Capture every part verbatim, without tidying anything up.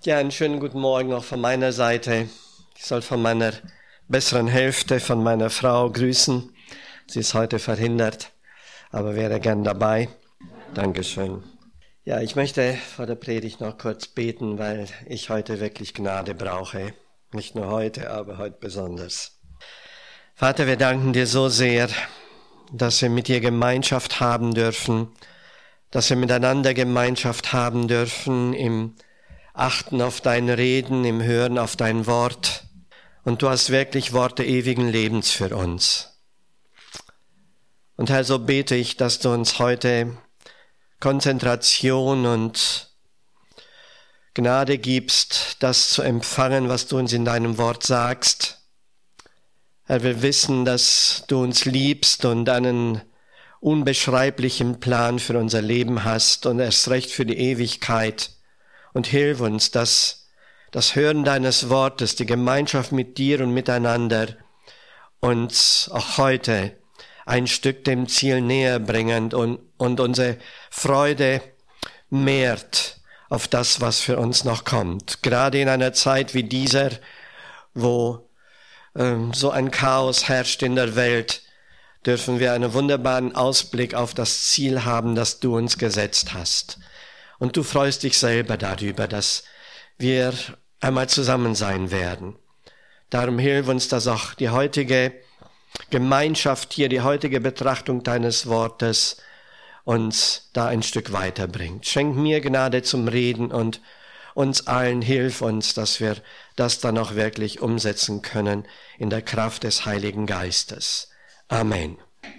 Ja, einen schönen guten Morgen auch von meiner Seite. Ich soll von meiner besseren Hälfte, von meiner Frau grüßen. Sie ist heute verhindert, aber wäre gern dabei. Dankeschön. Ja, ich möchte vor der Predigt noch kurz beten, weil ich heute wirklich Gnade brauche. Nicht nur heute, aber heute besonders. Vater, wir danken dir so sehr, dass wir mit dir Gemeinschaft haben dürfen, dass wir miteinander Gemeinschaft haben dürfen im Achten auf dein Reden, im Hören auf dein Wort. Und du hast wirklich Worte ewigen Lebens für uns. Und Herr, so bete ich, dass du uns heute Konzentration und Gnade gibst, das zu empfangen, was du uns in deinem Wort sagst. Herr, wir wissen, dass du uns liebst und einen unbeschreiblichen Plan für unser Leben hast und erst recht für die Ewigkeit. Und hilf uns, dass das Hören deines Wortes, die Gemeinschaft mit dir und miteinander uns auch heute ein Stück dem Ziel näher bringend und, und unsere Freude mehrt auf das, was für uns noch kommt. Gerade in einer Zeit wie dieser, wo ähm, so ein Chaos herrscht in der Welt, dürfen wir einen wunderbaren Ausblick auf das Ziel haben, das du uns gesetzt hast. Und du freust dich selber darüber, dass wir einmal zusammen sein werden. Darum hilf uns, dass auch die heutige Gemeinschaft hier, die heutige Betrachtung deines Wortes uns da ein Stück weiterbringt. Schenk mir Gnade zum Reden und uns allen hilf uns, dass wir das dann auch wirklich umsetzen können in der Kraft des Heiligen Geistes. Amen.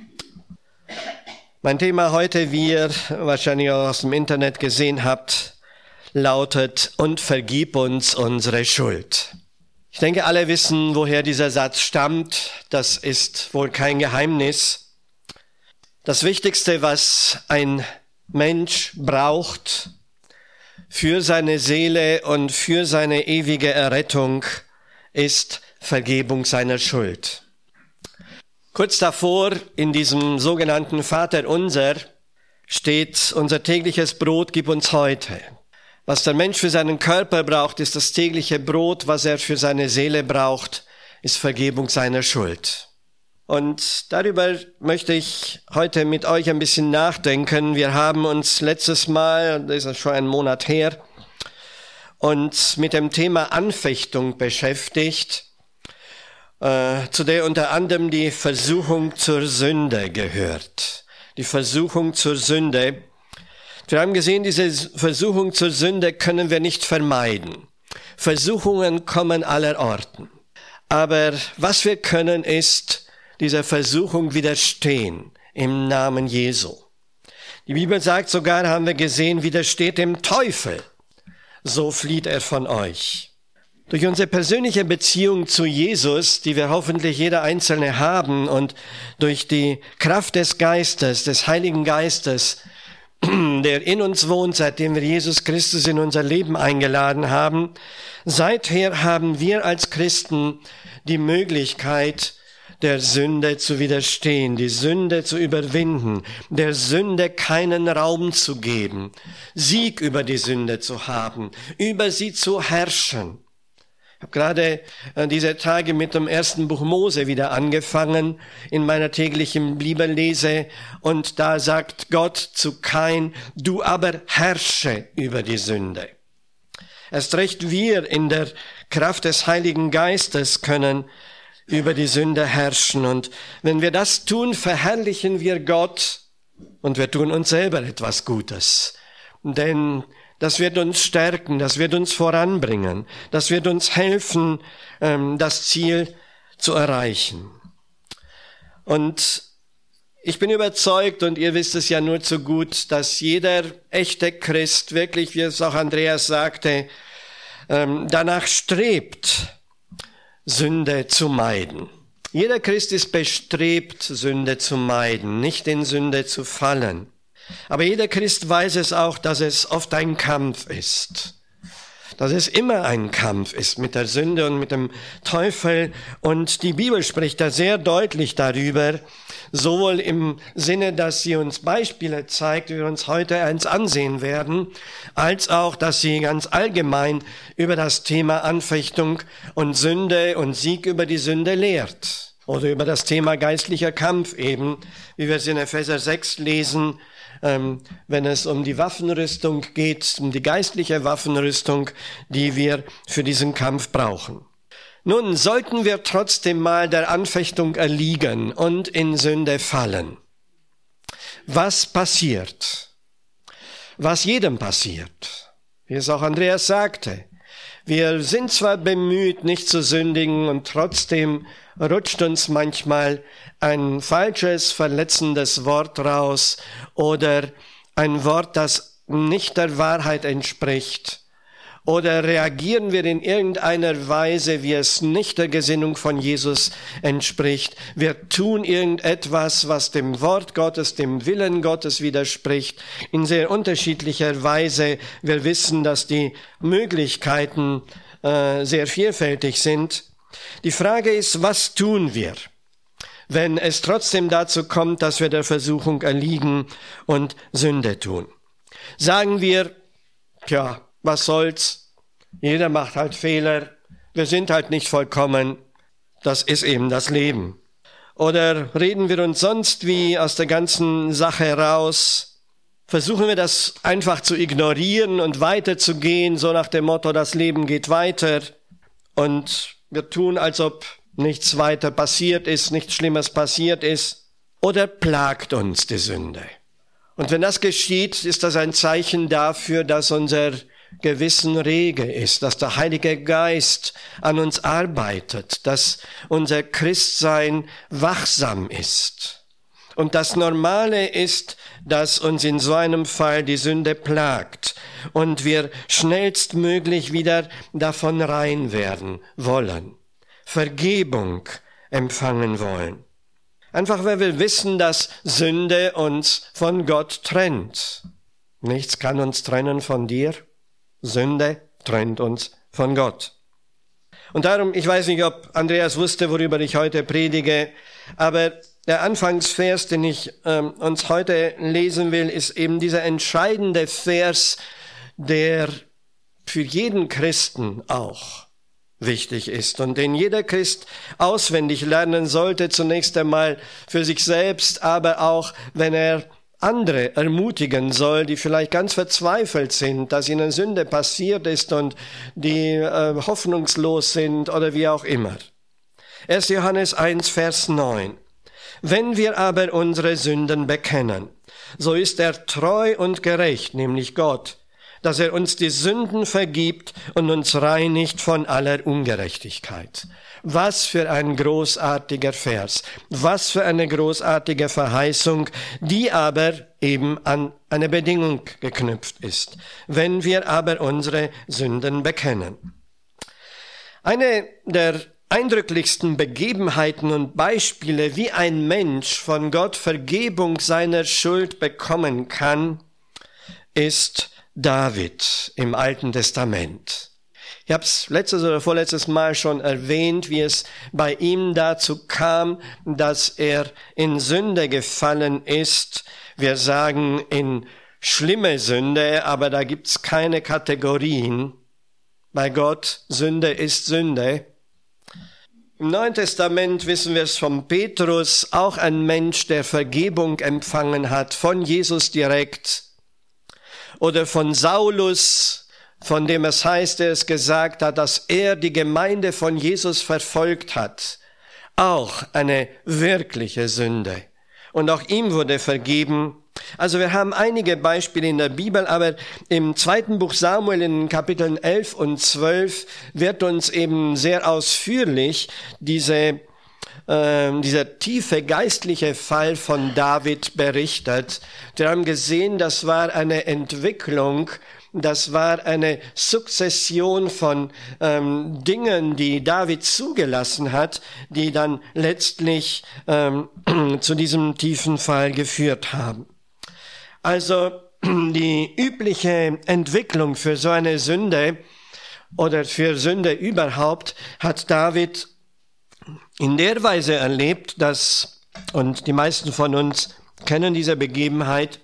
Mein Thema heute, wie ihr wahrscheinlich auch aus dem Internet gesehen habt, lautet: Und vergib uns unsere Schuld. Ich denke, alle wissen, woher dieser Satz stammt. Das ist wohl kein Geheimnis. Das Wichtigste, was ein Mensch braucht für seine Seele und für seine ewige Errettung, ist Vergebung seiner Schuld. Kurz davor, in diesem sogenannten Vaterunser, steht: Unser tägliches Brot gib uns heute. Was der Mensch für seinen Körper braucht, ist das tägliche Brot. Was er für seine Seele braucht, ist Vergebung seiner Schuld. Und darüber möchte ich heute mit euch ein bisschen nachdenken. Wir haben uns letztes Mal, das ist schon ein Monat her, uns mit dem Thema Anfechtung beschäftigt, äh, zu der unter anderem die Versuchung zur Sünde gehört. Die Versuchung zur Sünde. Wir haben gesehen, diese Versuchung zur Sünde können wir nicht vermeiden. Versuchungen kommen allerorten. Aber was wir können, ist dieser Versuchung widerstehen im Namen Jesu. Die Bibel sagt sogar, haben wir gesehen, widersteht dem Teufel, so flieht er von euch. Durch unsere persönliche Beziehung zu Jesus, die wir hoffentlich jeder Einzelne haben, und durch die Kraft des Geistes, des Heiligen Geistes, der in uns wohnt, seitdem wir Jesus Christus in unser Leben eingeladen haben, seither haben wir als Christen die Möglichkeit, der Sünde zu widerstehen, die Sünde zu überwinden, der Sünde keinen Raum zu geben, Sieg über die Sünde zu haben, über sie zu herrschen. Ich habe gerade äh, diese Tage mit dem ersten Buch Mose wieder angefangen in meiner täglichen Bibellese, und da sagt Gott zu Kain: Du aber herrsche über die Sünde. Erst recht wir in der Kraft des Heiligen Geistes können über die Sünde herrschen, und wenn wir das tun, verherrlichen wir Gott und wir tun uns selber etwas Gutes, denn das wird uns stärken, das wird uns voranbringen, das wird uns helfen, das Ziel zu erreichen. Und ich bin überzeugt, und ihr wisst es ja nur zu gut, dass jeder echte Christ wirklich, wie es auch Andreas sagte, danach strebt, Sünde zu meiden. Jeder Christ ist bestrebt, Sünde zu meiden, nicht in Sünde zu fallen. Aber jeder Christ weiß es auch, dass es oft ein Kampf ist. Dass es immer ein Kampf ist mit der Sünde und mit dem Teufel. Und die Bibel spricht da sehr deutlich darüber, sowohl im Sinne, dass sie uns Beispiele zeigt, wie wir uns heute eins ansehen werden, als auch, dass sie ganz allgemein über das Thema Anfechtung und Sünde und Sieg über die Sünde lehrt. Oder über das Thema geistlicher Kampf eben, wie wir es in Epheser sechs lesen, ähm, wenn es um die Waffenrüstung geht, um die geistliche Waffenrüstung, die wir für diesen Kampf brauchen. Nun, sollten wir trotzdem mal der Anfechtung erliegen und in Sünde fallen. Was passiert? Was jedem passiert, wie es auch Andreas sagte. Wir sind zwar bemüht, nicht zu sündigen, und trotzdem rutscht uns manchmal ein falsches, verletzendes Wort raus oder ein Wort, das nicht der Wahrheit entspricht. Oder reagieren wir in irgendeiner Weise, wie es nicht der Gesinnung von Jesus entspricht. Wir tun irgendetwas, was dem Wort Gottes, dem Willen Gottes widerspricht, in sehr unterschiedlicher Weise. Wir wissen, dass die Möglichkeiten äh, sehr vielfältig sind. Die Frage ist, was tun wir, wenn es trotzdem dazu kommt, dass wir der Versuchung erliegen und Sünde tun? Sagen wir, tja, was soll's? Jeder macht halt Fehler. Wir sind halt nicht vollkommen. Das ist eben das Leben. Oder reden wir uns sonst wie aus der ganzen Sache raus? Versuchen wir das einfach zu ignorieren und weiterzugehen, so nach dem Motto, das Leben geht weiter. Und wir tun, als ob nichts weiter passiert ist, nichts Schlimmes passiert ist. Oder plagt uns die Sünde? Und wenn das geschieht, ist das ein Zeichen dafür, dass unser Gewissen rege ist, dass der Heilige Geist an uns arbeitet, dass unser Christsein wachsam ist. Und das Normale ist, dass uns in so einem Fall die Sünde plagt und wir schnellstmöglich wieder davon rein werden wollen, Vergebung empfangen wollen. Einfach weil wir wissen, dass Sünde uns von Gott trennt. Nichts kann uns trennen von dir. Sünde trennt uns von Gott. Und darum, ich weiß nicht, ob Andreas wusste, worüber ich heute predige, aber der Anfangsvers, den ich ähm, uns heute lesen will, ist eben dieser entscheidende Vers, der für jeden Christen auch wichtig ist und den jeder Christ auswendig lernen sollte, zunächst einmal für sich selbst, aber auch, wenn er andere ermutigen soll, die vielleicht ganz verzweifelt sind, dass ihnen Sünde passiert ist und die äh, hoffnungslos sind oder wie auch immer. erster Johannes eins, Vers neun. Wenn wir aber unsere Sünden bekennen, so ist er treu und gerecht, nämlich Gott, dass er uns die Sünden vergibt und uns reinigt von aller Ungerechtigkeit. Was für ein großartiger Vers, was für eine großartige Verheißung, die aber eben an eine Bedingung geknüpft ist. Wenn wir aber unsere Sünden bekennen. Eine der eindrücklichsten Begebenheiten und Beispiele, wie ein Mensch von Gott Vergebung seiner Schuld bekommen kann, ist David im Alten Testament. Ich habe es letztes oder vorletztes Mal schon erwähnt, wie es bei ihm dazu kam, dass er in Sünde gefallen ist. Wir sagen in schlimme Sünde, aber da gibt's keine Kategorien. Bei Gott, Sünde ist Sünde. Im Neuen Testament wissen wir es von Petrus, auch ein Mensch, der Vergebung empfangen hat, von Jesus direkt. Oder von Saulus, von dem es heißt, er es gesagt hat, dass er die Gemeinde von Jesus verfolgt hat. Auch eine wirkliche Sünde. Und auch ihm wurde vergeben. Also wir haben einige Beispiele in der Bibel, aber im zweiten Buch Samuel in Kapiteln elf und zwölf wird uns eben sehr ausführlich diese Ähm, dieser tiefe geistliche Fall von David berichtet. Wir haben gesehen, das war eine Entwicklung, das war eine Sukzession von ähm, Dingen, die David zugelassen hat, die dann letztlich ähm, zu diesem tiefen Fall geführt haben. Also die übliche Entwicklung für so eine Sünde oder für Sünde überhaupt hat David in der Weise erlebt, dass Und die meisten von uns kennen diese Begebenheit.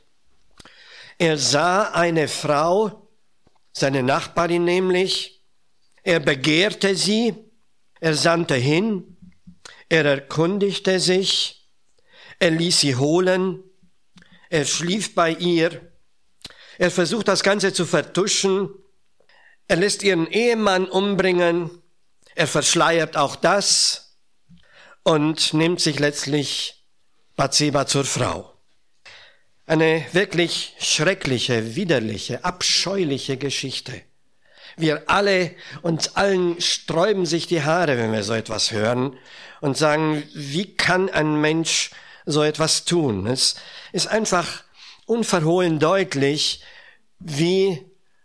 Er sah eine Frau, seine Nachbarin nämlich, er begehrte sie, er sandte hin, er erkundigte sich, er ließ sie holen, er schlief bei ihr, er versucht das Ganze zu vertuschen, er lässt ihren Ehemann umbringen, er verschleiert auch das und nimmt sich letztlich Bathseba zur Frau. Eine wirklich schreckliche, widerliche, abscheuliche Geschichte. Wir alle, uns allen sträuben sich die Haare, wenn wir so etwas hören und sagen, wie kann ein Mensch so etwas tun? Es ist einfach unverhohlen deutlich, wie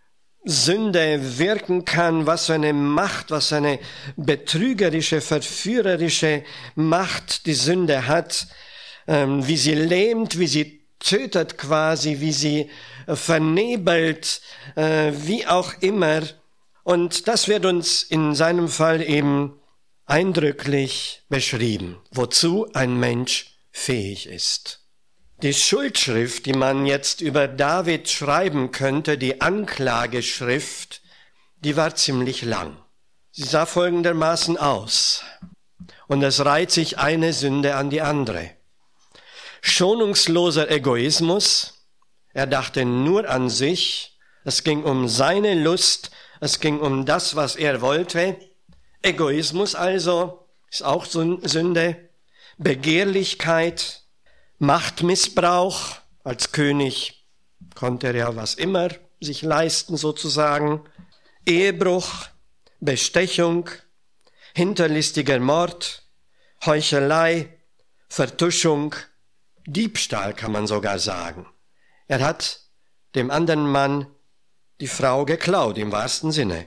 Sünde wirken kann, was für eine Macht, was für eine betrügerische, verführerische Macht die Sünde hat, ähm, wie sie lähmt, wie sie tötet quasi, wie sie vernebelt, äh, wie auch immer. Und das wird uns in seinem Fall eben eindrücklich beschrieben, wozu ein Mensch fähig ist. Die Schuldschrift, die man jetzt über David schreiben könnte, die Anklageschrift, die war ziemlich lang. Sie sah folgendermaßen aus. Und es reiht sich eine Sünde an die andere. Schonungsloser Egoismus, er dachte nur an sich, es ging um seine Lust, es ging um das, was er wollte. Egoismus also ist auch Sünde. Begehrlichkeit, Machtmissbrauch, als König konnte er ja was immer sich leisten sozusagen, Ehebruch, Bestechung, hinterlistiger Mord, Heuchelei, Vertuschung, Diebstahl kann man sogar sagen. Er hat dem anderen Mann die Frau geklaut, im wahrsten Sinne.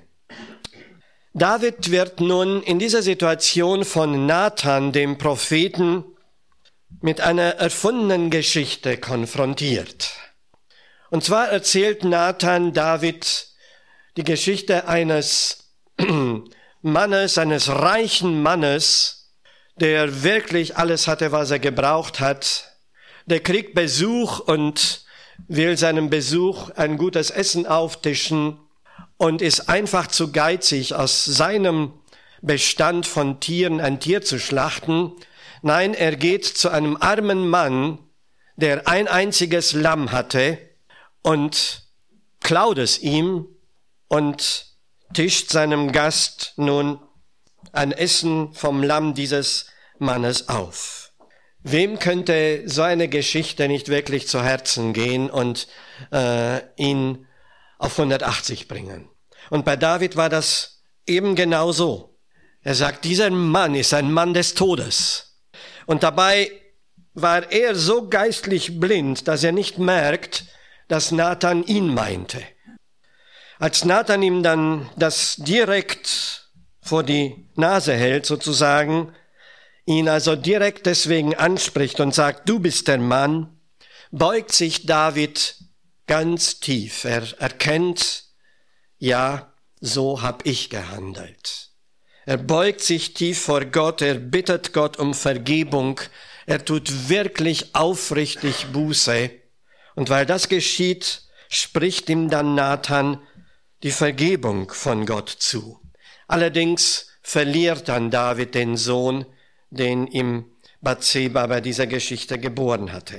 David wird nun in dieser Situation von Nathan, dem Propheten, mit einer erfundenen Geschichte konfrontiert. Und zwar erzählt Nathan David die Geschichte eines Mannes, eines reichen Mannes, der wirklich alles hatte, was er gebraucht hat. Der kriegt Besuch und will seinem Besuch ein gutes Essen auftischen und ist einfach zu geizig, aus seinem Bestand von Tieren ein Tier zu schlachten. Nein, er geht zu einem armen Mann, der ein einziges Lamm hatte, und klaut es ihm und tischt seinem Gast nun ein Essen vom Lamm dieses Mannes auf. Wem könnte so eine Geschichte nicht wirklich zu Herzen gehen und äh, ihn auf hundertachtzig bringen? Und bei David war das eben genau so. Er sagt, dieser Mann ist ein Mann des Todes. Und dabei war er so geistlich blind, dass er nicht merkt, dass Nathan ihn meinte. Als Nathan ihm dann das direkt vor die Nase hält, sozusagen, ihn also direkt deswegen anspricht und sagt, du bist der Mann, beugt sich David ganz tief. Er erkennt, ja, so hab ich gehandelt. Er beugt sich tief vor Gott, er bittet Gott um Vergebung, er tut wirklich aufrichtig Buße. Und weil das geschieht, spricht ihm dann Nathan die Vergebung von Gott zu. Allerdings verliert dann David den Sohn, den ihm Bathseba bei dieser Geschichte geboren hatte.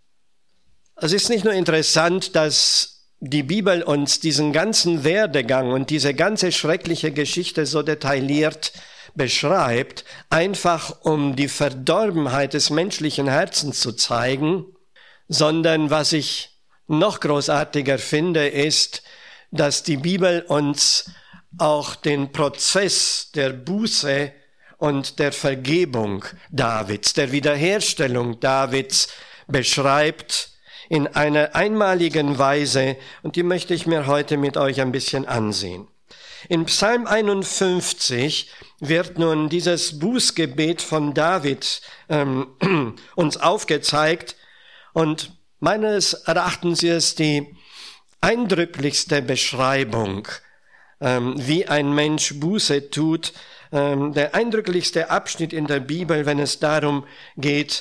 Es ist nicht nur interessant, dass die Bibel uns diesen ganzen Werdegang und diese ganze schreckliche Geschichte so detailliert beschreibt, einfach um die Verdorbenheit des menschlichen Herzens zu zeigen, sondern was ich noch großartiger finde, ist, dass die Bibel uns auch den Prozess der Buße und der Vergebung Davids, der Wiederherstellung Davids beschreibt in einer einmaligen Weise, und die möchte ich mir heute mit euch ein bisschen ansehen. In Psalm einundfünfzig wird nun dieses Bußgebet von David ähm, uns aufgezeigt, und meines Erachtens ist die eindrücklichste Beschreibung, ähm, wie ein Mensch Buße tut, ähm, der eindrücklichste Abschnitt in der Bibel, wenn es darum geht,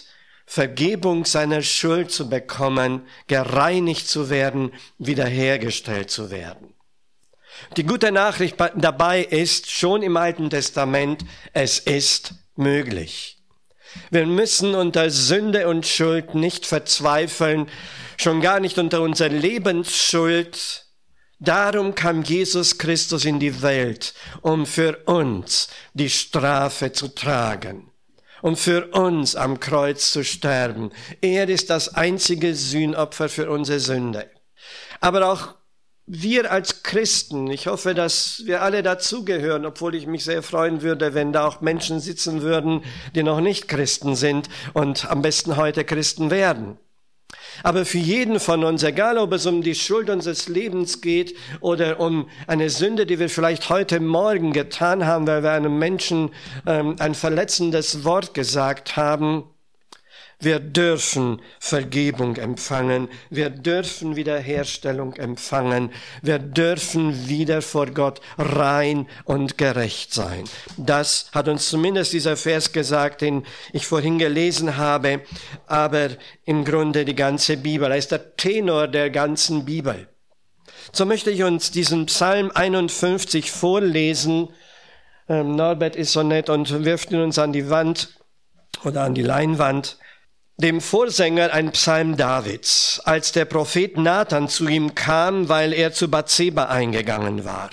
Vergebung seiner Schuld zu bekommen, gereinigt zu werden, wiederhergestellt zu werden. Die gute Nachricht dabei ist, schon im Alten Testament, es ist möglich. Wir müssen unter Sünde und Schuld nicht verzweifeln, schon gar nicht unter unserer Lebensschuld. Darum kam Jesus Christus in die Welt, um für uns die Strafe zu tragen, um für uns am Kreuz zu sterben. Er ist das einzige Sühnopfer für unsere Sünde. Aber auch wir als Christen, ich hoffe, dass wir alle dazugehören, obwohl ich mich sehr freuen würde, wenn da auch Menschen sitzen würden, die noch nicht Christen sind und am besten heute Christen werden. Aber für jeden von uns, egal ob es um die Schuld unseres Lebens geht oder um eine Sünde, die wir vielleicht heute Morgen getan haben, weil wir einem Menschen ähm, ein verletzendes Wort gesagt haben, wir dürfen Vergebung empfangen, wir dürfen Wiederherstellung empfangen, wir dürfen wieder vor Gott rein und gerecht sein. Das hat uns zumindest dieser Vers gesagt, den ich vorhin gelesen habe, aber im Grunde die ganze Bibel. Er ist der Tenor der ganzen Bibel. So möchte ich uns diesen Psalm einundfünfzig vorlesen. Ähm, Norbert ist so nett und wirft ihn uns an die Wand oder an die Leinwand. Dem Vorsänger ein Psalm Davids, als der Prophet Nathan zu ihm kam, weil er zu Bathseba eingegangen war.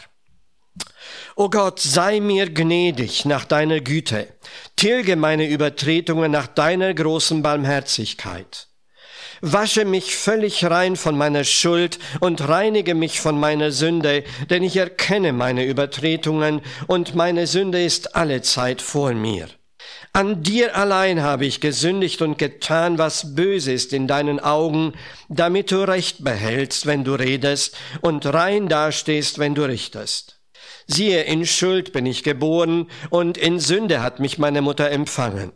O Gott, sei mir gnädig nach deiner Güte, tilge meine Übertretungen nach deiner großen Barmherzigkeit. Wasche mich völlig rein von meiner Schuld und reinige mich von meiner Sünde, denn ich erkenne meine Übertretungen und meine Sünde ist allezeit vor mir. An dir allein habe ich gesündigt und getan, was böse ist in deinen Augen, damit du Recht behältst, wenn du redest, und rein dastehst, wenn du richtest. Siehe, in Schuld bin ich geboren, und in Sünde hat mich meine Mutter empfangen.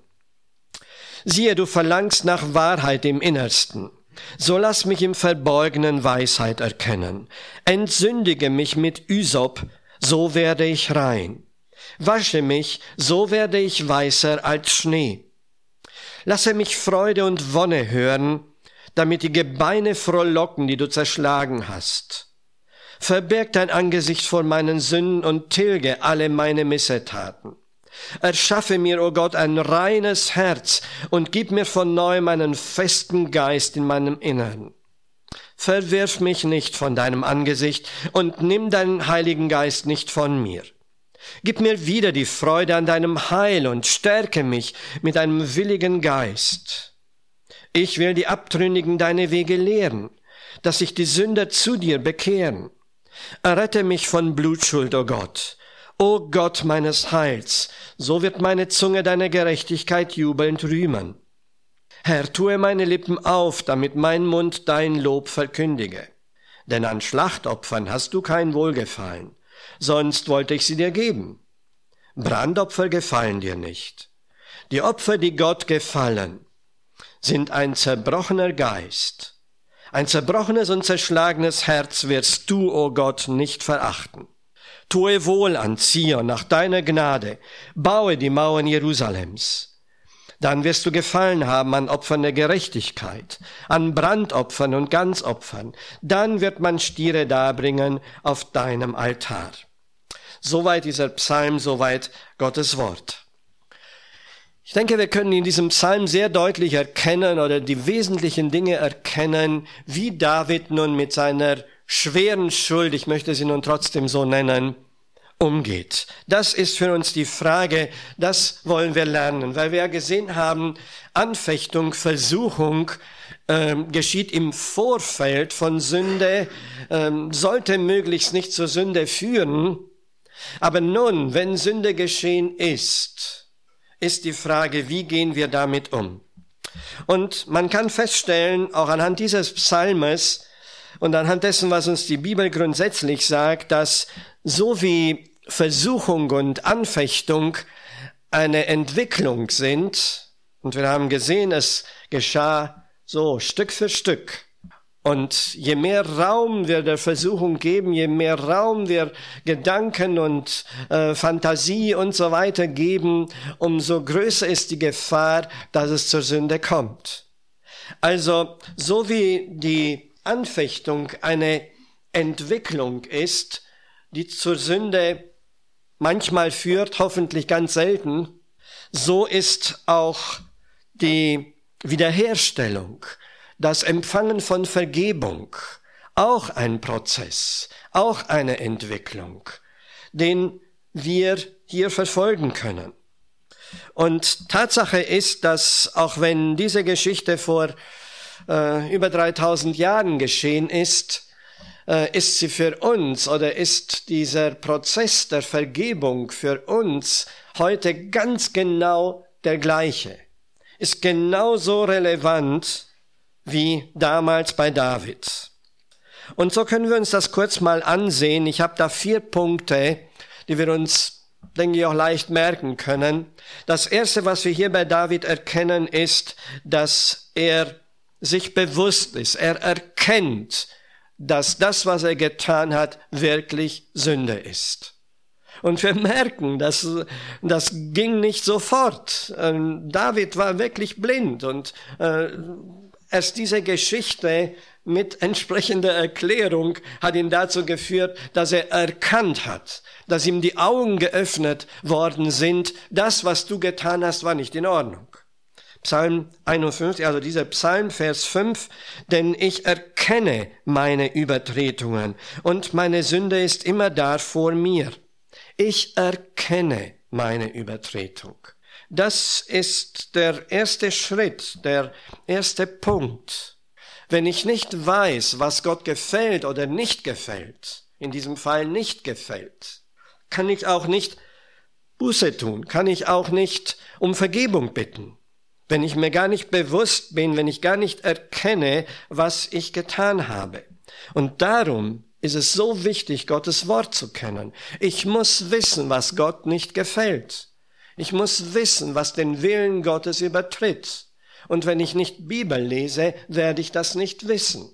Siehe, du verlangst nach Wahrheit im Innersten. So lass mich im Verborgenen Weisheit erkennen. Entsündige mich mit Ysop, so werde ich rein. Wasche mich, so werde ich weißer als Schnee. Lasse mich Freude und Wonne hören, damit die Gebeine frohlocken, die du zerschlagen hast. Verberg dein Angesicht vor meinen Sünden und tilge alle meine Missetaten. Erschaffe mir, o Gott, ein reines Herz und gib mir von neuem einen festen Geist in meinem Innern. Verwirf mich nicht von deinem Angesicht und nimm deinen Heiligen Geist nicht von mir. Gib mir wieder die Freude an deinem Heil und stärke mich mit einem willigen Geist. Ich will die Abtrünnigen deine Wege lehren, dass sich die Sünder zu dir bekehren. Errette mich von Blutschuld, o Gott. O Gott meines Heils, so wird meine Zunge deine Gerechtigkeit jubelnd rühmen. Herr, tue meine Lippen auf, damit mein Mund dein Lob verkündige. Denn an Schlachtopfern hast du kein Wohlgefallen. Sonst wollte ich sie dir geben. Brandopfer gefallen dir nicht. Die Opfer, die Gott gefallen, sind ein zerbrochener Geist. Ein zerbrochenes und zerschlagenes Herz wirst du, o Gott, nicht verachten. Tue wohl an Zion nach deiner Gnade, baue die Mauern Jerusalems. Dann wirst du Gefallen haben an Opfern der Gerechtigkeit, an Brandopfern und Ganzopfern. Dann wird man Stiere darbringen auf deinem Altar. Soweit dieser Psalm, soweit Gottes Wort. Ich denke, wir können in diesem Psalm sehr deutlich erkennen oder die wesentlichen Dinge erkennen, wie David nun mit seiner schweren Schuld, ich möchte sie nun trotzdem so nennen, umgeht. Das ist für uns die Frage, das wollen wir lernen, weil wir ja gesehen haben, Anfechtung, Versuchung ähm, geschieht im Vorfeld von Sünde, ähm, sollte möglichst nicht zur Sünde führen. Aber nun, wenn Sünde geschehen ist, ist die Frage, wie gehen wir damit um? Und man kann feststellen, auch anhand dieses Psalmes und anhand dessen, was uns die Bibel grundsätzlich sagt, dass so wie Versuchung und Anfechtung eine Entwicklung sind, und wir haben gesehen, es geschah so Stück für Stück, Und je mehr Raum wir der Versuchung geben, je mehr Raum wir Gedanken und äh, Fantasie und so weiter geben, umso größer ist die Gefahr, dass es zur Sünde kommt. Also, so wie die Anfechtung eine Entwicklung ist, die zur Sünde manchmal führt, hoffentlich ganz selten, so ist auch die Wiederherstellung, das Empfangen von Vergebung, auch ein Prozess, auch eine Entwicklung, den wir hier verfolgen können. Und Tatsache ist, dass auch wenn diese Geschichte vor äh, über dreitausend Jahren geschehen ist, äh, ist sie für uns oder ist dieser Prozess der Vergebung für uns heute ganz genau der gleiche, ist genauso relevant wie damals bei David. Und so können wir uns das kurz mal ansehen. Ich habe da vier Punkte, die wir uns, denke ich, auch leicht merken können. Das erste, was wir hier bei David erkennen, ist, dass er sich bewusst ist. Er erkennt, dass das, was er getan hat, wirklich Sünde ist. Und wir merken, dass das ging nicht sofort. David war wirklich blind und äh, erst diese Geschichte mit entsprechender Erklärung hat ihn dazu geführt, dass er erkannt hat, dass ihm die Augen geöffnet worden sind. Das, was du getan hast, war nicht in Ordnung. Psalm einundfünfzig, also dieser Psalm, Vers fünf, denn ich erkenne meine Übertretungen und meine Sünde ist immer da vor mir. Ich erkenne meine Übertretung. Das ist der erste Schritt, der erste Punkt. Wenn ich nicht weiß, was Gott gefällt oder nicht gefällt, in diesem Fall nicht gefällt, kann ich auch nicht Buße tun, kann ich auch nicht um Vergebung bitten. Wenn ich mir gar nicht bewusst bin, wenn ich gar nicht erkenne, was ich getan habe. Und darum ist es so wichtig, Gottes Wort zu kennen. Ich muss wissen, was Gott nicht gefällt. Ich muss wissen, was den Willen Gottes übertritt. Und wenn ich nicht Bibel lese, werde ich das nicht wissen.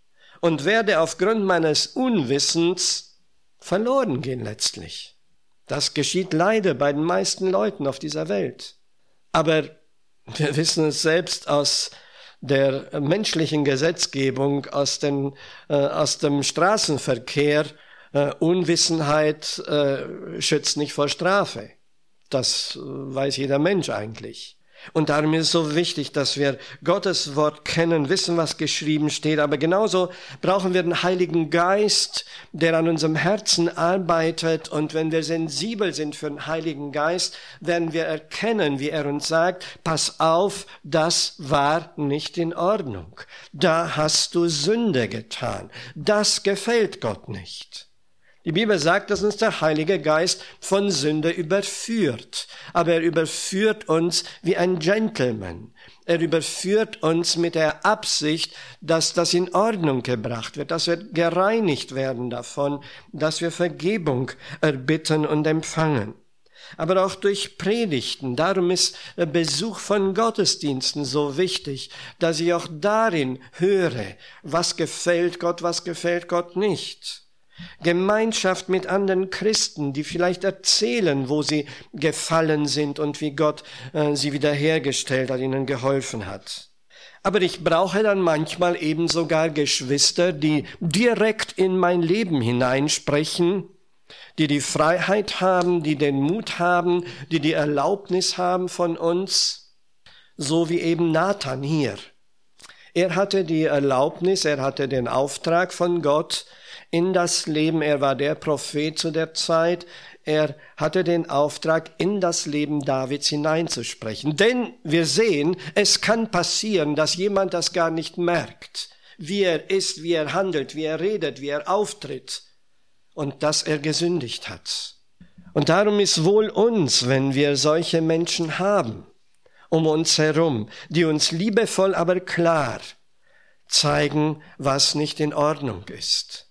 Und werde aufgrund meines Unwissens verloren gehen letztlich. Das geschieht leider bei den meisten Leuten auf dieser Welt. Aber wir wissen es selbst aus der menschlichen Gesetzgebung, aus, den, äh, aus dem Straßenverkehr. Äh, Unwissenheit äh, schützt nicht vor Strafe. Das weiß jeder Mensch eigentlich. Und darum ist es so wichtig, dass wir Gottes Wort kennen, wissen, was geschrieben steht. Aber genauso brauchen wir den Heiligen Geist, der an unserem Herzen arbeitet. Und wenn wir sensibel sind für den Heiligen Geist, werden wir erkennen, wie er uns sagt, pass auf, das war nicht in Ordnung. Da hast du Sünde getan. Das gefällt Gott nicht. Die Bibel sagt, dass uns der Heilige Geist von Sünde überführt. Aber er überführt uns wie ein Gentleman. Er überführt uns mit der Absicht, dass das in Ordnung gebracht wird, dass wir gereinigt werden davon, dass wir Vergebung erbitten und empfangen. Aber auch durch Predigten. Darum ist der Besuch von Gottesdiensten so wichtig, dass ich auch darin höre, was gefällt Gott, was gefällt Gott nicht. Gemeinschaft mit anderen Christen, die vielleicht erzählen, wo sie gefallen sind und wie Gott äh, sie wiederhergestellt hat, ihnen geholfen hat. Aber ich brauche dann manchmal eben sogar Geschwister, die direkt in mein Leben hineinsprechen, die die Freiheit haben, die den Mut haben, die die Erlaubnis haben von uns, so wie eben Nathan hier. Er hatte die Erlaubnis, er hatte den Auftrag von Gott, in das Leben, er war der Prophet zu der Zeit, er hatte den Auftrag, in das Leben Davids hineinzusprechen. Denn wir sehen, es kann passieren, dass jemand das gar nicht merkt, wie er ist, wie er handelt, wie er redet, wie er auftritt und dass er gesündigt hat. Und darum ist wohl uns, wenn wir solche Menschen haben, um uns herum, die uns liebevoll, aber klar zeigen, was nicht in Ordnung ist.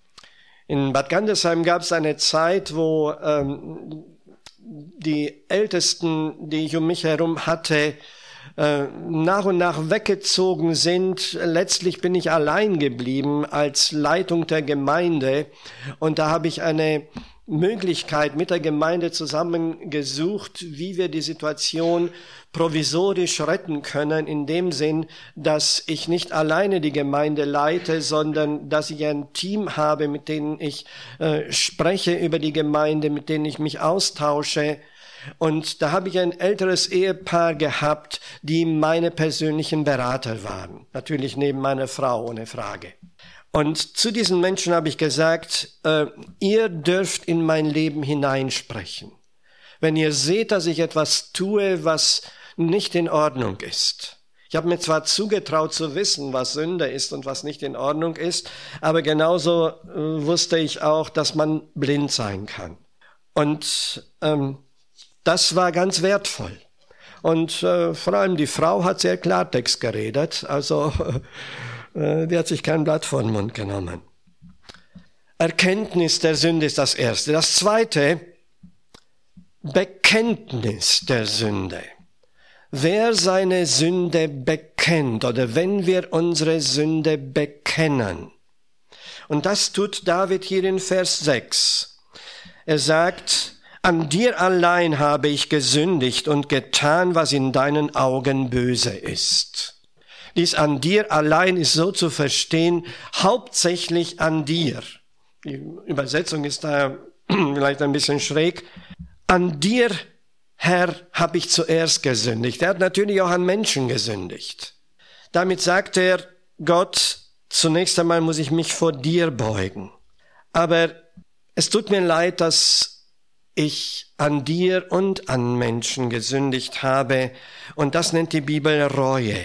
In Bad Gandersheim gab es eine Zeit, wo ähm, die Ältesten, die ich um mich herum hatte, äh, nach und nach weggezogen sind. Letztlich bin ich allein geblieben als Leitung der Gemeinde. Und da habe ich eine Möglichkeit mit der Gemeinde zusammengesucht, wie wir die Situation provisorisch retten können, in dem Sinn, dass ich nicht alleine die Gemeinde leite, sondern dass ich ein Team habe, mit denen ich äh, spreche über die Gemeinde, mit denen ich mich austausche. Und da habe ich ein älteres Ehepaar gehabt, die meine persönlichen Berater waren. Natürlich neben meiner Frau, ohne Frage. Und zu diesen Menschen habe ich gesagt, äh, ihr dürft in mein Leben hineinsprechen. Wenn ihr seht, dass ich etwas tue, was nicht in Ordnung ist. Ich habe mir zwar zugetraut zu wissen, was Sünde ist und was nicht in Ordnung ist, aber genauso äh, wusste ich auch, dass man blind sein kann. Und ähm, das war ganz wertvoll. Und äh, vor allem die Frau hat sehr Klartext geredet, also die hat sich kein Blatt vor den Mund genommen. Erkenntnis der Sünde ist das Erste. Das Zweite, Bekenntnis der Sünde. Wer seine Sünde bekennt oder wenn wir unsere Sünde bekennen. Und das tut David hier in Vers sechs. Er sagt, an dir allein habe ich gesündigt und getan, was in deinen Augen böse ist. Dies an dir allein ist so zu verstehen, hauptsächlich an dir. Die Übersetzung ist da vielleicht ein bisschen schräg. An dir, Herr, habe ich zuerst gesündigt. Er hat natürlich auch an Menschen gesündigt. Damit sagt er, Gott, zunächst einmal muss ich mich vor dir beugen. Aber es tut mir leid, dass ich an dir und an Menschen gesündigt habe. Und das nennt die Bibel Reue.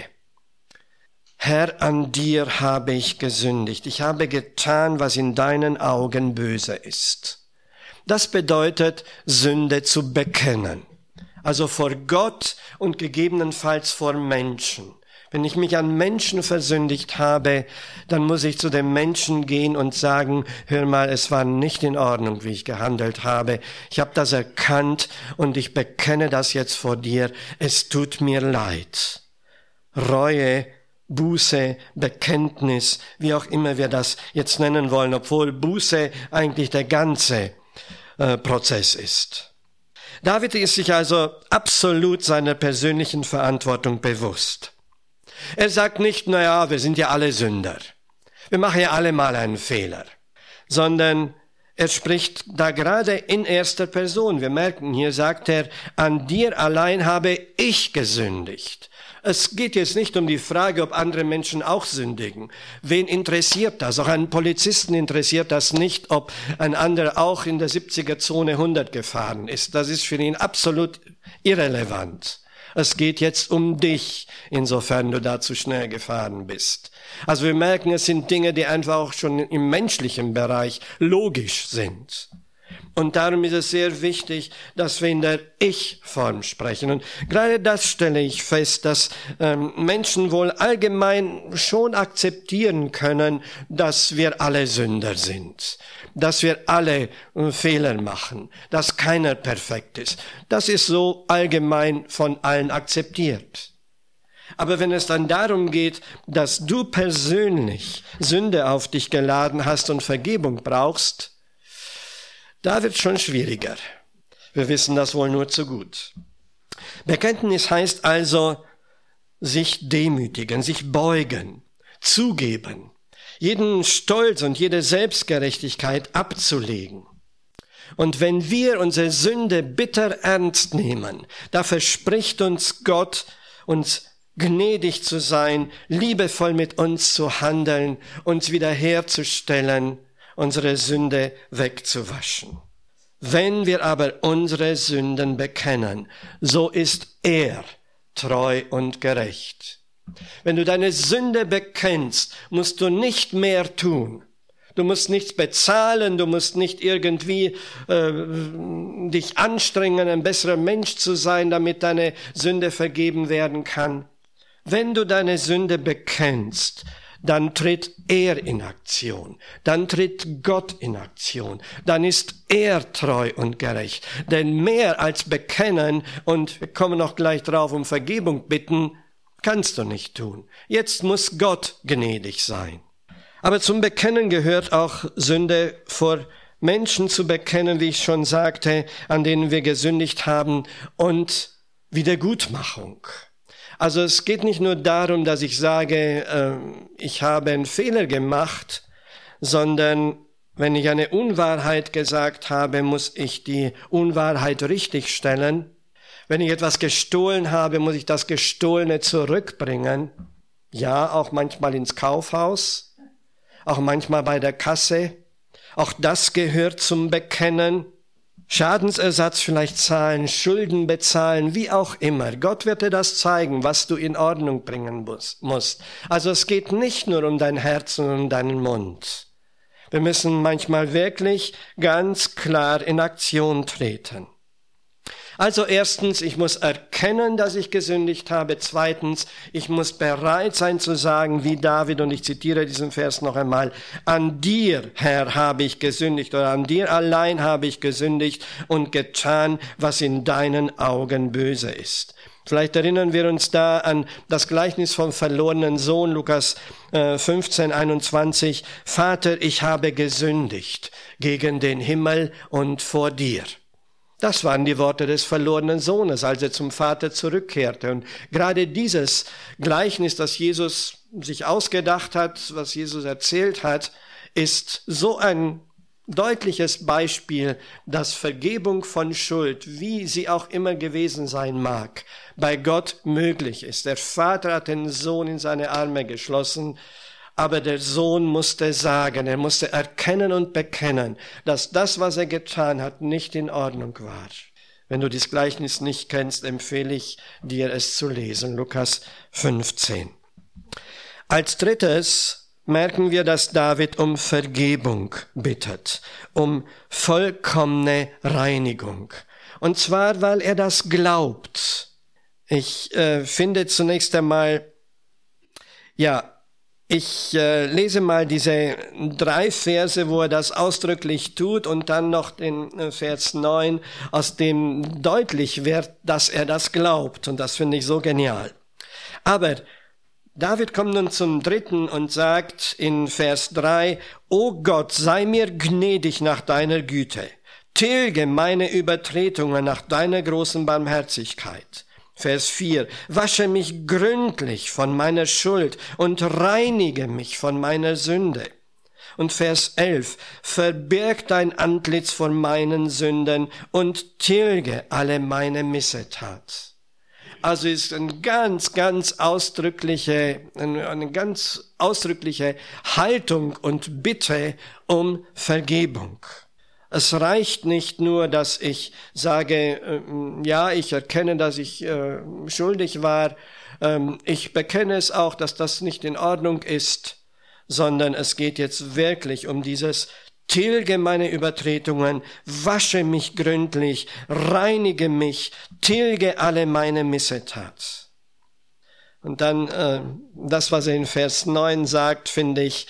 Herr, an dir habe ich gesündigt. Ich habe getan, was in deinen Augen böse ist. Das bedeutet, Sünde zu bekennen. Also vor Gott und gegebenenfalls vor Menschen. Wenn ich mich an Menschen versündigt habe, dann muss ich zu dem Menschen gehen und sagen, hör mal, es war nicht in Ordnung, wie ich gehandelt habe. Ich habe das erkannt und ich bekenne das jetzt vor dir. Es tut mir leid. Reue, Buße, Bekenntnis, wie auch immer wir das jetzt nennen wollen, obwohl Buße eigentlich der ganze äh, Prozess ist. David ist sich also absolut seiner persönlichen Verantwortung bewusst. Er sagt nicht, na ja, wir sind ja alle Sünder. Wir machen ja alle mal einen Fehler. Sondern er spricht da gerade in erster Person. Wir merken, hier sagt er, an dir allein habe ich gesündigt. Es geht jetzt nicht um die Frage, ob andere Menschen auch sündigen. Wen interessiert das? Auch einen Polizisten interessiert das nicht, ob ein anderer auch in der siebziger-Zone hundert gefahren ist. Das ist für ihn absolut irrelevant. Es geht jetzt um dich, insofern du da zu schnell gefahren bist. Also wir merken, es sind Dinge, die einfach auch schon im menschlichen Bereich logisch sind. Und darum ist es sehr wichtig, dass wir in der Ich-Form sprechen. Und gerade das stelle ich fest, dass ähm, Menschen wohl allgemein schon akzeptieren können, dass wir alle Sünder sind, dass wir alle äh, Fehler machen, dass keiner perfekt ist. Das ist so allgemein von allen akzeptiert. Aber wenn es dann darum geht, dass du persönlich Sünde auf dich geladen hast und Vergebung brauchst, da wird es schon schwieriger. Wir wissen das wohl nur zu gut. Bekenntnis heißt also, sich demütigen, sich beugen, zugeben, jeden Stolz und jede Selbstgerechtigkeit abzulegen. Und wenn wir unsere Sünde bitter ernst nehmen, da verspricht uns Gott, uns gnädig zu sein, liebevoll mit uns zu handeln, uns wiederherzustellen, unsere Sünde wegzuwaschen. Wenn wir aber unsere Sünden bekennen, so ist er treu und gerecht. Wenn du deine Sünde bekennst, musst du nicht mehr tun. Du musst nichts bezahlen, du musst nicht irgendwie äh, dich anstrengen, ein besserer Mensch zu sein, damit deine Sünde vergeben werden kann. Wenn du deine Sünde bekennst, dann tritt er in Aktion, dann tritt Gott in Aktion, dann ist er treu und gerecht. Denn mehr als bekennen, und wir kommen noch gleich drauf, um Vergebung bitten, kannst du nicht tun. Jetzt muss Gott gnädig sein. Aber zum Bekennen gehört auch Sünde vor Menschen zu bekennen, wie ich schon sagte, an denen wir gesündigt haben, und Wiedergutmachung. Also es geht nicht nur darum, dass ich sage, äh, ich habe einen Fehler gemacht, sondern wenn ich eine Unwahrheit gesagt habe, muss ich die Unwahrheit richtigstellen. Wenn ich etwas gestohlen habe, muss ich das Gestohlene zurückbringen. Ja, auch manchmal ins Kaufhaus, auch manchmal bei der Kasse. Auch das gehört zum Bekennen. Schadensersatz vielleicht zahlen, Schulden bezahlen, wie auch immer. Gott wird dir das zeigen, was du in Ordnung bringen musst. Also es geht nicht nur um dein Herz und um deinen Mund. Wir müssen manchmal wirklich ganz klar in Aktion treten. Also erstens, ich muss erkennen, dass ich gesündigt habe. Zweitens, ich muss bereit sein zu sagen, wie David, und ich zitiere diesen Vers noch einmal, an dir, Herr, habe ich gesündigt, oder an dir allein habe ich gesündigt und getan, was in deinen Augen böse ist. Vielleicht erinnern wir uns da an das Gleichnis vom verlorenen Sohn, Lukas äh, fünfzehn, einundzwanzig. Vater, ich habe gesündigt gegen den Himmel und vor dir. Das waren die Worte des verlorenen Sohnes, als er zum Vater zurückkehrte. Und gerade dieses Gleichnis, das Jesus sich ausgedacht hat, was Jesus erzählt hat, ist so ein deutliches Beispiel, dass Vergebung von Schuld, wie sie auch immer gewesen sein mag, bei Gott möglich ist. Der Vater hat den Sohn in seine Arme geschlossen, aber der Sohn musste sagen, er musste erkennen und bekennen, dass das, was er getan hat, nicht in Ordnung war. Wenn du dieses Gleichnis nicht kennst, empfehle ich dir, es zu lesen. Lukas fünfzehn. Als drittes merken wir, dass David um Vergebung bittet, um vollkommene Reinigung. Und zwar, weil er das glaubt. Ich äh, finde zunächst einmal, ja, Ich äh, lese mal diese drei Verse, wo er das ausdrücklich tut, und dann noch den äh, Vers neun, aus dem deutlich wird, dass er das glaubt. Und das finde ich so genial. Aber David kommt nun zum dritten und sagt in Vers drei, O Gott, sei mir gnädig nach deiner Güte. Tilge meine Übertretungen nach deiner großen Barmherzigkeit. Vers vier, wasche mich gründlich von meiner Schuld und reinige mich von meiner Sünde. Und Vers elf, verbirg dein Antlitz vor meinen Sünden und tilge alle meine Missetat. Also ist eine ganz, ganz ausdrückliche, eine ganz ausdrückliche Haltung und Bitte um Vergebung. Es reicht nicht nur, dass ich sage, äh, ja, ich erkenne, dass ich äh, schuldig war. Ähm, ich bekenne es auch, dass das nicht in Ordnung ist, sondern es geht jetzt wirklich um dieses tilge meine Übertretungen, wasche mich gründlich, reinige mich, tilge alle meine Missetat. Und dann äh, das, was er in Vers neun sagt, finde ich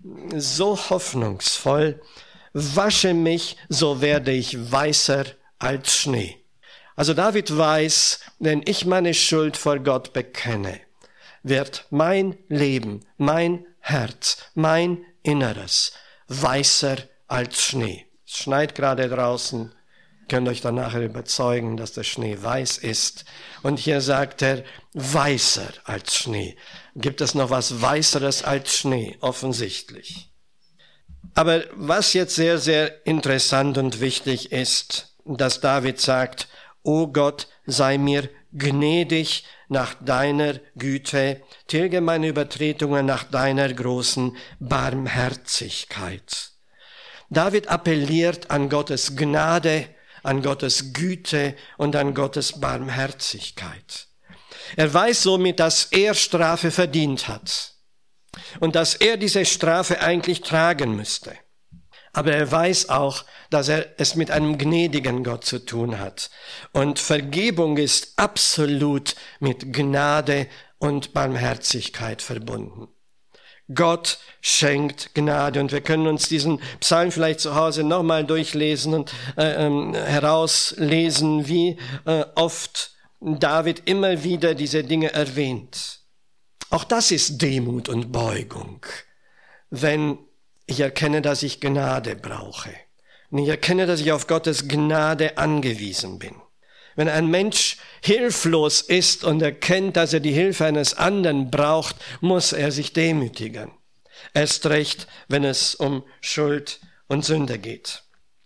so hoffnungsvoll. Wasche mich, so werde ich weißer als Schnee. Also David weiß, wenn ich meine Schuld vor Gott bekenne, wird mein Leben, mein Herz, mein Inneres weißer als Schnee. Es schneit gerade draußen. Ihr könnt euch dann nachher überzeugen, dass der Schnee weiß ist. Und hier sagt er, weißer als Schnee. Gibt es noch was Weißeres als Schnee? Offensichtlich. Aber was jetzt sehr, sehr interessant und wichtig ist, dass David sagt, O Gott, sei mir gnädig nach deiner Güte, tilge meine Übertretungen nach deiner großen Barmherzigkeit. David appelliert an Gottes Gnade, an Gottes Güte und an Gottes Barmherzigkeit. Er weiß somit, dass er Strafe verdient hat und dass er diese Strafe eigentlich tragen müsste. Aber er weiß auch, dass er es mit einem gnädigen Gott zu tun hat. Und Vergebung ist absolut mit Gnade und Barmherzigkeit verbunden. Gott schenkt Gnade. Und wir können uns diesen Psalm vielleicht zu Hause nochmal durchlesen und äh, ähm, herauslesen, wie äh, oft David immer wieder diese Dinge erwähnt. Auch das ist Demut und Beugung, wenn ich erkenne, dass ich Gnade brauche. Und ich erkenne, dass ich auf Gottes Gnade angewiesen bin. Wenn ein Mensch hilflos ist und erkennt, dass er die Hilfe eines anderen braucht, muss er sich demütigen. Erst recht, wenn es um Schuld und Sünde geht.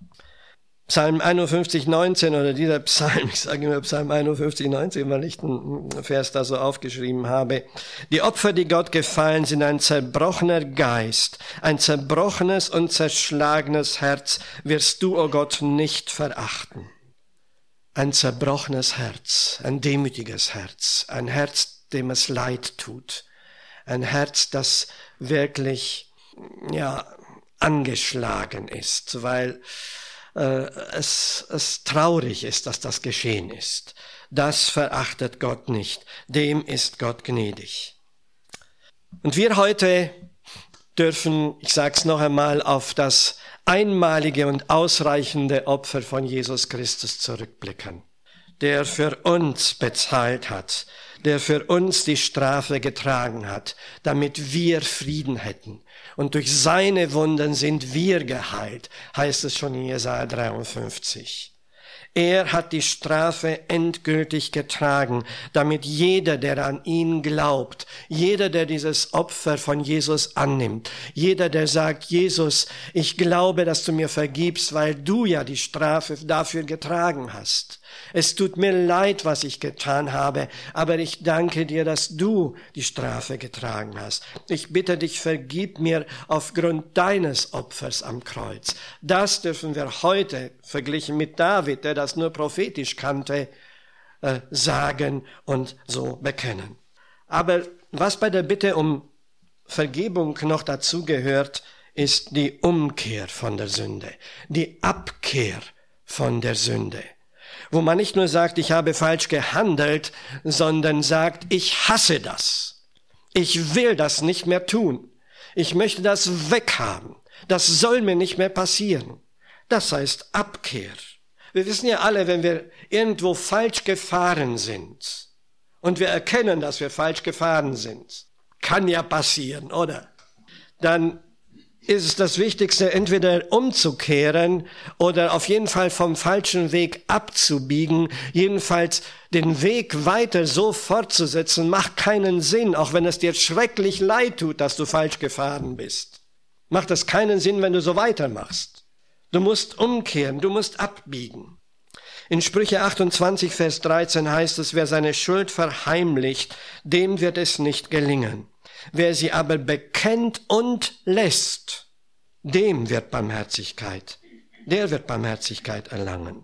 Psalm einundfünfzig, neunzehn oder dieser Psalm, ich sage immer Psalm einundfünfzig, neunzehn, weil ich den Vers da so aufgeschrieben habe. Die Opfer, die Gott gefallen, sind ein zerbrochener Geist, ein zerbrochenes und zerschlagenes Herz wirst du, o Gott, nicht verachten. Ein zerbrochenes Herz, ein demütiges Herz, ein Herz, dem es leid tut, ein Herz, das wirklich, ja, angeschlagen ist, weil äh, es, es traurig ist, dass das geschehen ist. Das verachtet Gott nicht, dem ist Gott gnädig. Und wir heute dürfen, ich sage es noch einmal, auf das einmalige und ausreichende Opfer von Jesus Christus zurückblicken, der für uns bezahlt hat, der für uns die Strafe getragen hat, damit wir Frieden hätten. Und durch seine Wunden sind wir geheilt, heißt es schon in Jesaja dreiundfünfzig. Er hat die Strafe endgültig getragen, damit jeder, der an ihn glaubt, jeder, der dieses Opfer von Jesus annimmt, jeder, der sagt, Jesus, ich glaube, dass du mir vergibst, weil du ja die Strafe dafür getragen hast. Es tut mir leid, was ich getan habe, aber ich danke dir, dass du die Strafe getragen hast. Ich bitte dich, vergib mir aufgrund deines Opfers am Kreuz. Das dürfen wir heute, verglichen mit David, der das nur prophetisch kannte, äh, sagen und so bekennen. Aber was bei der Bitte um Vergebung noch dazu gehört, ist die Umkehr von der Sünde, die Abkehr von der Sünde. Wo man nicht nur sagt, ich habe falsch gehandelt, sondern sagt, ich hasse das. Ich will das nicht mehr tun. Ich möchte das weghaben. Das soll mir nicht mehr passieren. Das heißt Abkehr. Wir wissen ja alle, wenn wir irgendwo falsch gefahren sind und wir erkennen, dass wir falsch gefahren sind, kann ja passieren, oder? Dann ist es das Wichtigste, entweder umzukehren oder auf jeden Fall vom falschen Weg abzubiegen. Jedenfalls den Weg weiter so fortzusetzen, macht keinen Sinn, auch wenn es dir schrecklich leid tut, dass du falsch gefahren bist. Macht es keinen Sinn, wenn du so weitermachst. Du musst umkehren, du musst abbiegen. In Sprüche achtundzwanzig, Vers dreizehn heißt es, wer seine Schuld verheimlicht, dem wird es nicht gelingen. Wer sie aber bekennt und lässt, dem wird Barmherzigkeit, der wird Barmherzigkeit erlangen.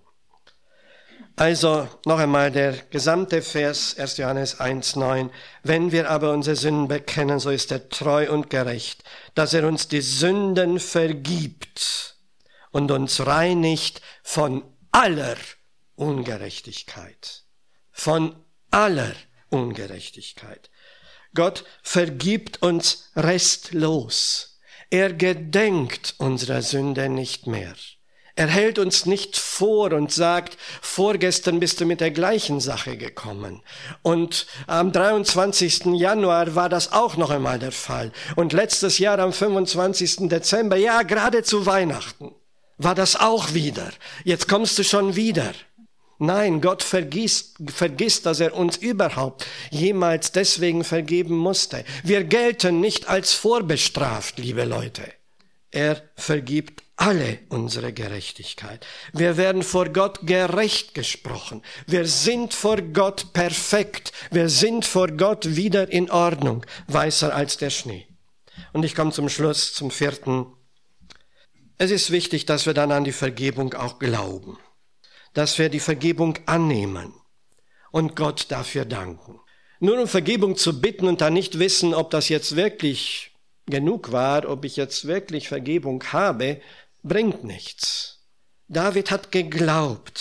Also noch einmal der gesamte Vers, erster Johannes eins neun. Wenn wir aber unsere Sünden bekennen, so ist er treu und gerecht, dass er uns die Sünden vergibt und uns reinigt von aller Ungerechtigkeit. Von aller Ungerechtigkeit. Gott vergibt uns restlos. Er gedenkt unserer Sünde nicht mehr. Er hält uns nicht vor und sagt, vorgestern bist du mit der gleichen Sache gekommen. Und am dreiundzwanzigsten Januar war das auch noch einmal der Fall. Und letztes Jahr am fünfundzwanzigsten Dezember, ja, gerade zu Weihnachten, war das auch wieder. Jetzt kommst du schon wieder. Nein, Gott vergisst, vergisst, dass er uns überhaupt jemals deswegen vergeben musste. Wir gelten nicht als vorbestraft, liebe Leute. Er vergibt alle unsere Gerechtigkeit. Wir werden vor Gott gerecht gesprochen. Wir sind vor Gott perfekt. Wir sind vor Gott wieder in Ordnung, weißer als der Schnee. Und ich komme zum Schluss, zum vierten. Es ist wichtig, dass wir dann an die Vergebung auch glauben. Dass wir die Vergebung annehmen und Gott dafür danken. Nur um Vergebung zu bitten und dann nicht wissen, ob das jetzt wirklich genug war, ob ich jetzt wirklich Vergebung habe, bringt nichts. David hat geglaubt.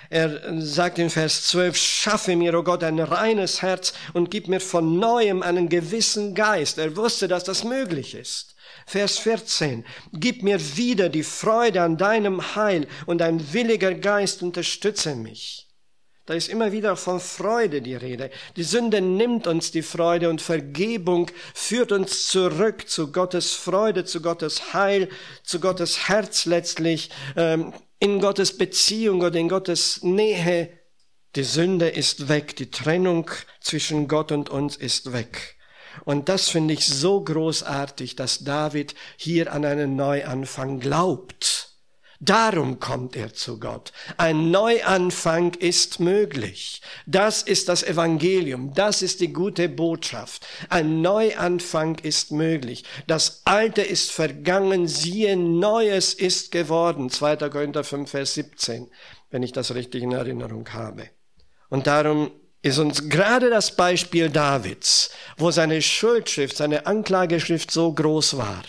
Er sagt in Vers zwölf, schaffe mir, o Gott, ein reines Herz und gib mir von Neuem einen gewissen Geist. Er wusste, dass das möglich ist. Vers vierzehn, gib mir wieder die Freude an deinem Heil und ein williger Geist unterstütze mich. Da ist immer wieder von Freude die Rede. Die Sünde nimmt uns die Freude und Vergebung führt uns zurück zu Gottes Freude, zu Gottes Heil, zu Gottes Herz letztlich, ähm, in Gottes Beziehung oder in Gottes Nähe. Die Sünde ist weg, die Trennung zwischen Gott und uns ist weg. Und das finde ich so großartig, dass David hier an einen Neuanfang glaubt. Darum kommt er zu Gott. Ein Neuanfang ist möglich. Das ist das Evangelium. Das ist die gute Botschaft. Ein Neuanfang ist möglich. Das Alte ist vergangen. Siehe, Neues ist geworden. zweiter Korinther fünf, Vers siebzehn, wenn ich das richtig in Erinnerung habe. Und darum ist uns gerade das Beispiel Davids, wo seine Schuldschrift, seine Anklageschrift so groß war,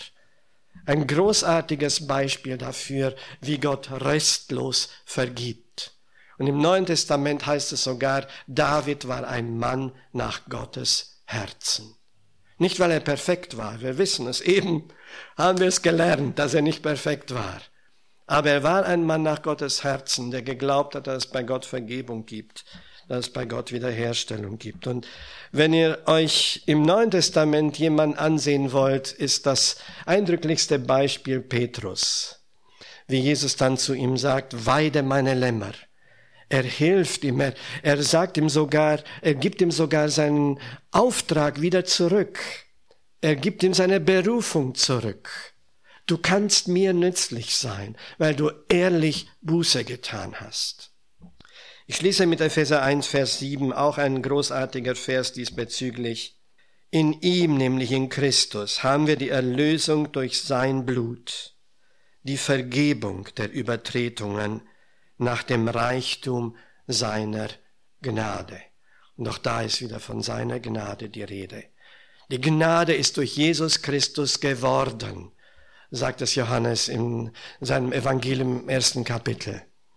ein großartiges Beispiel dafür, wie Gott restlos vergibt. Und im Neuen Testament heißt es sogar, David war ein Mann nach Gottes Herzen. Nicht, weil er perfekt war, wir wissen es, eben haben wir es gelernt, dass er nicht perfekt war. Aber er war ein Mann nach Gottes Herzen, der geglaubt hat, dass es bei Gott Vergebung gibt, dass es bei Gott Wiederherstellung gibt. Und wenn ihr euch im Neuen Testament jemanden ansehen wollt, ist das eindrücklichste Beispiel Petrus. Wie Jesus dann zu ihm sagt, weide meine Lämmer. Er hilft ihm, er, er sagt ihm sogar, er gibt ihm sogar seinen Auftrag wieder zurück. Er gibt ihm seine Berufung zurück. Du kannst mir nützlich sein, weil du ehrlich Buße getan hast. Ich schließe mit Epheser eins, Vers sieben, auch ein großartiger Vers diesbezüglich. In ihm, nämlich in Christus, haben wir die Erlösung durch sein Blut, die Vergebung der Übertretungen nach dem Reichtum seiner Gnade. Und auch da ist wieder von seiner Gnade die Rede. Die Gnade ist durch Jesus Christus geworden, sagt es Johannes in seinem Evangelium im ersten Kapitel.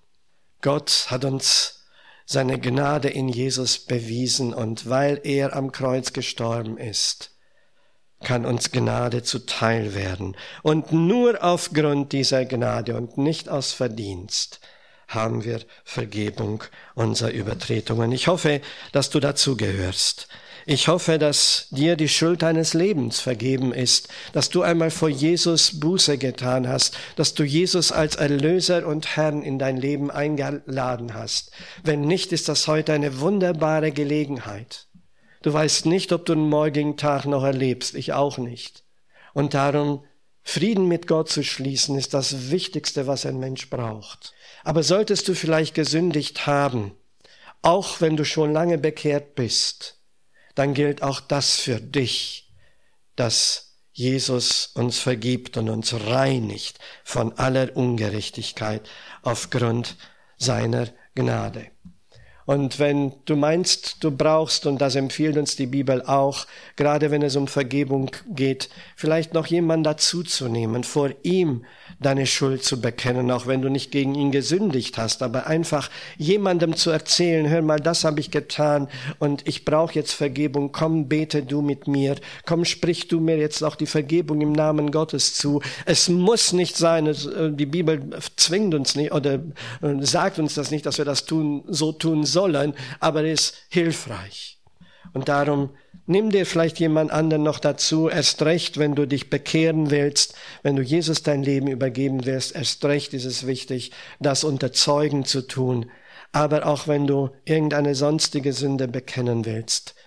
Gott hat uns seine Gnade in Jesus bewiesen und weil er am Kreuz gestorben ist, kann uns Gnade zuteil werden. Und nur aufgrund dieser Gnade und nicht aus Verdienst haben wir Vergebung unserer Übertretungen. Ich hoffe, dass du dazu gehörst. Ich hoffe, dass dir die Schuld deines Lebens vergeben ist, dass du einmal vor Jesus Buße getan hast, dass du Jesus als Erlöser und Herrn in dein Leben eingeladen hast. Wenn nicht, ist das heute eine wunderbare Gelegenheit. Du weißt nicht, ob du den morgigen Tag noch erlebst, ich auch nicht. Und darum, Frieden mit Gott zu schließen, ist das Wichtigste, was ein Mensch braucht. Aber solltest du vielleicht gesündigt haben, auch wenn du schon lange bekehrt bist, dann gilt auch das für dich, dass Jesus uns vergibt und uns reinigt von aller Ungerechtigkeit aufgrund seiner Gnade. Und wenn du meinst, du brauchst, und das empfiehlt uns die Bibel auch, gerade wenn es um Vergebung geht, vielleicht noch jemanden dazuzunehmen, vor ihm deine Schuld zu bekennen, auch wenn du nicht gegen ihn gesündigt hast, aber einfach jemandem zu erzählen, hör mal, das habe ich getan und ich brauche jetzt Vergebung, komm, bete du mit mir, komm, sprich du mir jetzt auch die Vergebung im Namen Gottes zu. Es muss nicht sein, es, die Bibel zwingt uns nicht oder sagt uns das nicht, dass wir das tun, so tun sollen. sollen, aber es ist hilfreich. Und darum nimm dir vielleicht jemand anderen noch dazu, erst recht, wenn du dich bekehren willst, wenn du Jesus dein Leben übergeben willst, erst recht ist es wichtig, das unter Zeugen zu tun, aber auch wenn du irgendeine sonstige Sünde bekennen willst.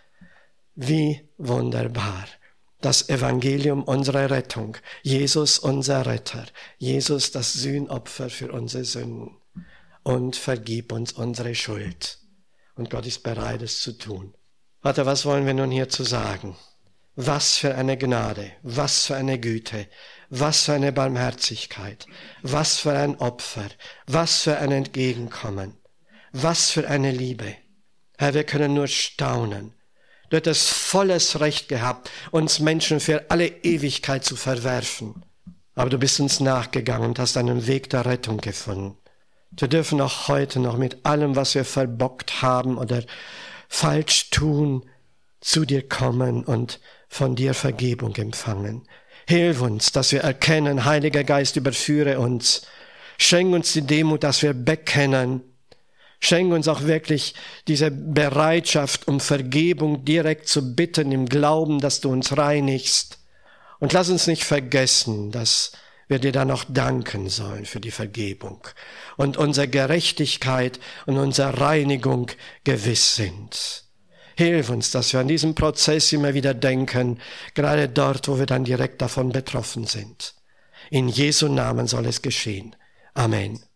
Wie wunderbar! Das Evangelium unserer Rettung, Jesus unser Retter, Jesus das Sühnopfer für unsere Sünden. Und vergib uns unsere Schuld. Und Gott ist bereit, es zu tun. Vater, was wollen wir nun hierzu sagen? Was für eine Gnade, was für eine Güte, was für eine Barmherzigkeit, was für ein Opfer, was für ein Entgegenkommen, was für eine Liebe. Herr, wir können nur staunen. Du hättest volles Recht gehabt, uns Menschen für alle Ewigkeit zu verwerfen. Aber du bist uns nachgegangen und hast einen Weg der Rettung gefunden. Wir dürfen auch heute noch mit allem, was wir verbockt haben oder falsch tun, zu dir kommen und von dir Vergebung empfangen. Hilf uns, dass wir erkennen, Heiliger Geist, überführe uns. Schenk uns die Demut, dass wir bekennen. Schenk uns auch wirklich diese Bereitschaft, um Vergebung direkt zu bitten, im Glauben, dass du uns reinigst. Und lass uns nicht vergessen, dass wir dir dann auch danken sollen für die Vergebung und unsere Gerechtigkeit und unsere Reinigung gewiss sind. Hilf uns, dass wir an diesem Prozess immer wieder denken, gerade dort, wo wir dann direkt davon betroffen sind. In Jesu Namen soll es geschehen. Amen.